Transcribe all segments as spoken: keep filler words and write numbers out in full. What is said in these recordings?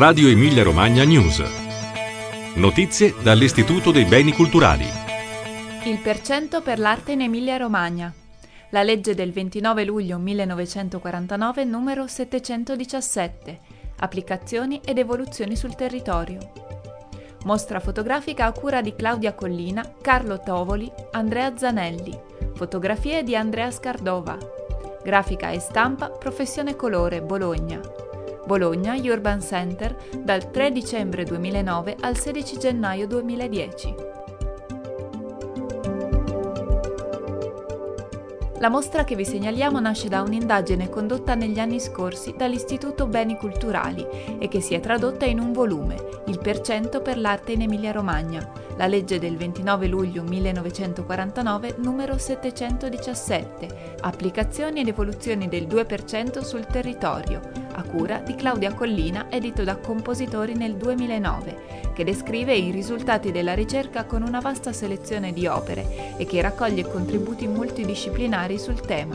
Radio Emilia Romagna News. Notizie dall'Istituto dei Beni Culturali. Il percento per l'arte in Emilia Romagna. La legge del ventinove luglio millenovecentoquarantanove numero settecentodiciassette. Applicazioni ed evoluzioni sul territorio. Mostra fotografica a cura di Claudia Collina, Carlo Tovoli, Andrea Zanelli. Fotografie di Andrea Scardova. Grafica e stampa Professione Colore, Bologna. Bologna Urban Center dal tre dicembre duemilanove al sedici gennaio duemiladieci. La mostra che vi segnaliamo nasce da un'indagine condotta negli anni scorsi dall'Istituto Beni Culturali e che si è tradotta in un volume, Il percento per l'arte in Emilia Romagna, la legge del ventinove luglio millenovecentoquarantanove numero settecentodiciassette, applicazioni ed evoluzioni del due per cento sul territorio, a cura di Claudia Collina, edito da Compositori nel duemilanove, che descrive i risultati della ricerca con una vasta selezione di opere e che raccoglie contributi multidisciplinari sul tema.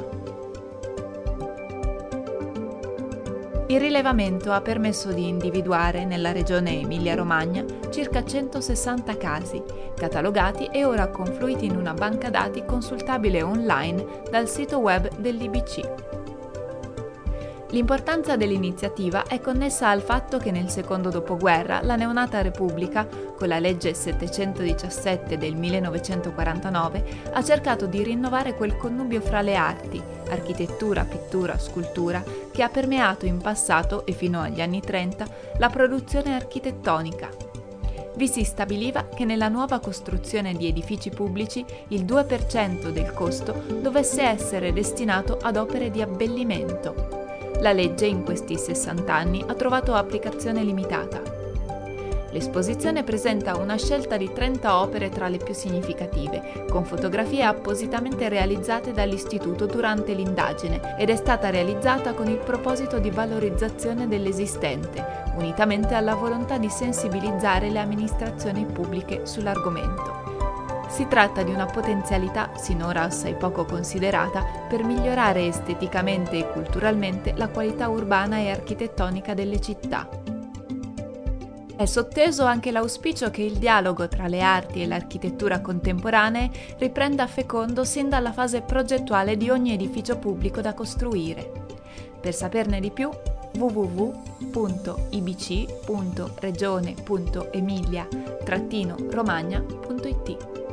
Il rilevamento ha permesso di individuare nella regione Emilia-Romagna circa centosessanta casi, catalogati e ora confluiti in una banca dati consultabile online dal sito web dell'I B C. L'importanza dell'iniziativa è connessa al fatto che nel secondo dopoguerra la neonata Repubblica, con la legge settecentodiciassette del millenovecentoquarantanove, ha cercato di rinnovare quel connubio fra le arti, architettura, pittura, scultura, che ha permeato in passato e fino agli anni trenta la produzione architettonica. Vi si stabiliva che nella nuova costruzione di edifici pubblici il due per cento del costo dovesse essere destinato ad opere di abbellimento. La legge in questi sessanta anni ha trovato applicazione limitata. L'esposizione presenta una scelta di trenta opere tra le più significative, con fotografie appositamente realizzate dall'Istituto durante l'indagine ed è stata realizzata con il proposito di valorizzazione dell'esistente, unitamente alla volontà di sensibilizzare le amministrazioni pubbliche sull'argomento. Si tratta di una potenzialità sinora assai poco considerata per migliorare esteticamente e culturalmente la qualità urbana e architettonica delle città. È sotteso anche l'auspicio che il dialogo tra le arti e l'architettura contemporanee riprenda fecondo sin dalla fase progettuale di ogni edificio pubblico da costruire. Per saperne di più, w w w punto i b c punto regione punto emilia romagna punto i t